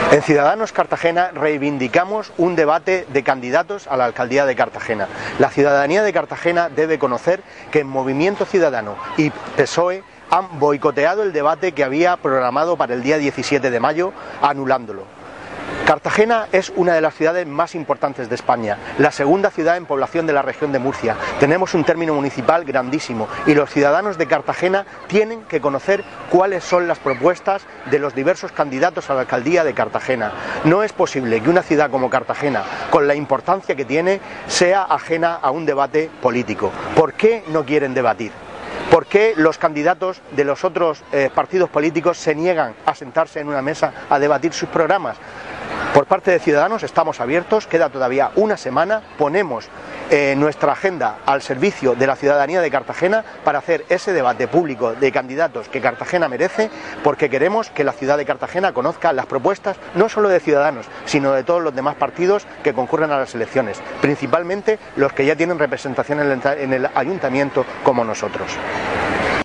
En Ciudadanos Cartagena reivindicamos un debate de candidatos a la alcaldía de Cartagena. La ciudadanía de Cartagena debe conocer que en Movimiento Ciudadano y PSOE han boicoteado el debate que había programado para el día 17 de mayo, anulándolo. Cartagena es una de las ciudades más importantes de España, la segunda ciudad en población de la región de Murcia. Tenemos un término municipal grandísimo y los ciudadanos de Cartagena tienen que conocer cuáles son las propuestas de los diversos candidatos a la alcaldía de Cartagena. No es posible que una ciudad como Cartagena, con la importancia que tiene, sea ajena a un debate político. ¿Por qué no quieren debatir? ¿Por qué los candidatos de los otros partidos políticos se niegan a sentarse en una mesa a debatir sus programas? Por parte de Ciudadanos estamos abiertos, queda todavía una semana, ponemos nuestra agenda al servicio de la ciudadanía de Cartagena para hacer ese debate público de candidatos que Cartagena merece, porque queremos que la ciudad de Cartagena conozca las propuestas no solo de Ciudadanos, sino de todos los demás partidos que concurren a las elecciones, principalmente los que ya tienen representación en el ayuntamiento como nosotros.